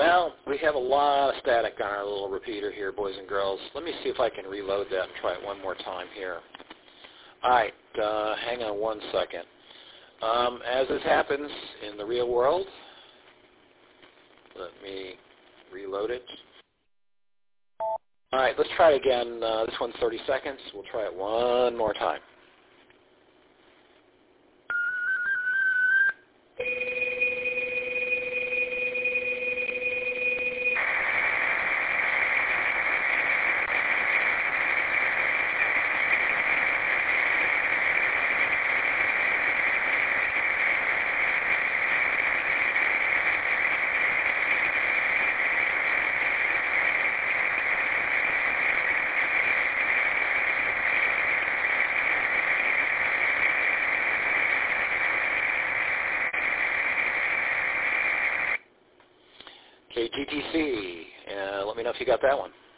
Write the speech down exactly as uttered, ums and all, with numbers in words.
Well, we have a lot of static on our little repeater here, boys and girls. Let me see if I can reload that and try it one more time here. All right, uh, hang on one second. Um, as this happens in the real world, let me reload it. All right, let's try it again. Uh, this one's thirty seconds. We'll try it one more time. Okay, G T C, uh, let me know if you got that one.